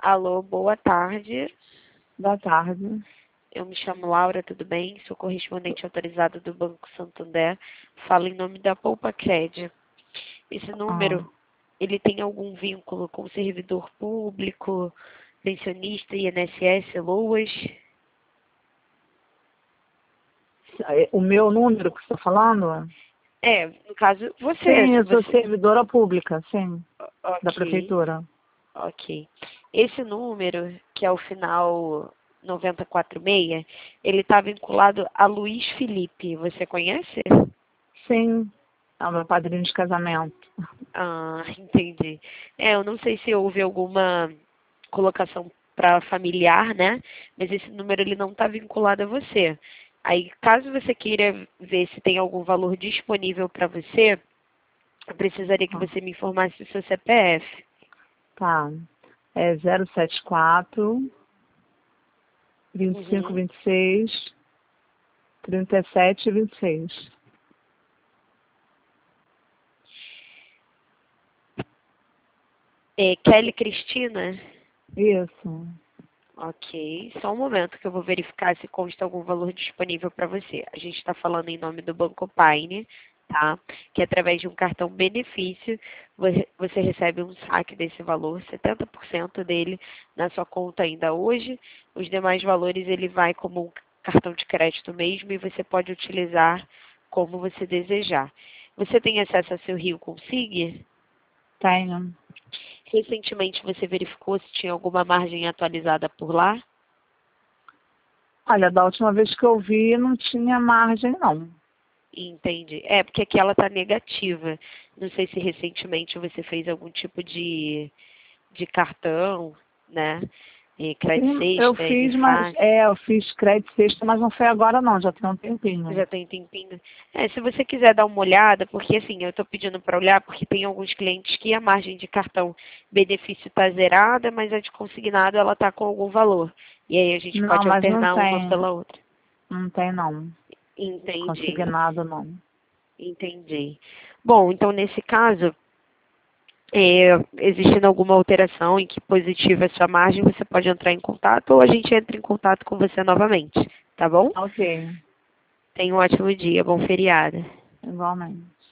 Alô, boa tarde. Boa tarde. Eu me chamo Laura, tudo bem? Sou correspondente autorizada do Banco Santander. Falo em nome da Poupa Cred. Esse número, ele tem algum vínculo com servidor público, pensionista, INSS, LOAS? O meu número que você está falando? É, no caso, você. Sim, eu sou você... servidora pública, sim, Ok, da prefeitura. ok. Esse número, que é o final 9046, ele está vinculado a Luiz Felipe. Você conhece? Sim, é o meu padrinho de casamento. Ah, entendi. Eu não sei se houve alguma colocação para familiar, né? Mas esse número ele não está vinculado a você. Aí, caso você queira ver se tem algum valor disponível para você, eu precisaria que Ah, você me informasse o seu CPF. Tá, é 074 25 Uhum. 26 37 26. Kelly Cristina? Isso. Ok, só um momento que eu vou verificar se consta algum valor disponível para você. A gente está falando em nome do Banco Paine, tá? Que através de um cartão benefício, você recebe um saque desse valor, 70% dele na sua conta ainda hoje. Os demais valores ele vai como um cartão de crédito mesmo e você pode utilizar como você desejar. Você tem acesso ao seu Rio Consig? Tenho. Recentemente você verificou se tinha alguma margem atualizada por lá? Olha, da última vez que eu vi, não tinha margem, não. Entendi. É, porque aqui ela está negativa. Não sei se recentemente você fez algum tipo de cartão, né? Crédito Sim, eu sexta, fiz, mas fácil. eu fiz crédito sexta, mas não foi agora não, já tem um tempinho. Já tem tempinho. Se você quiser dar uma olhada, porque assim, eu estou pedindo para olhar, porque tem alguns clientes que a margem de cartão benefício está zerada, mas a de consignado ela está com algum valor. E aí a gente Não, pode mas não alternar uma tem, pela outra. não tem não. Entendi, Consignado não. entendi. Bom, então nesse caso, existindo alguma alteração em que positiva é a sua margem, você pode entrar em contato ou a gente entra em contato com você novamente, tá bom? Ok, Tenha um ótimo dia, bom feriado. igualmente.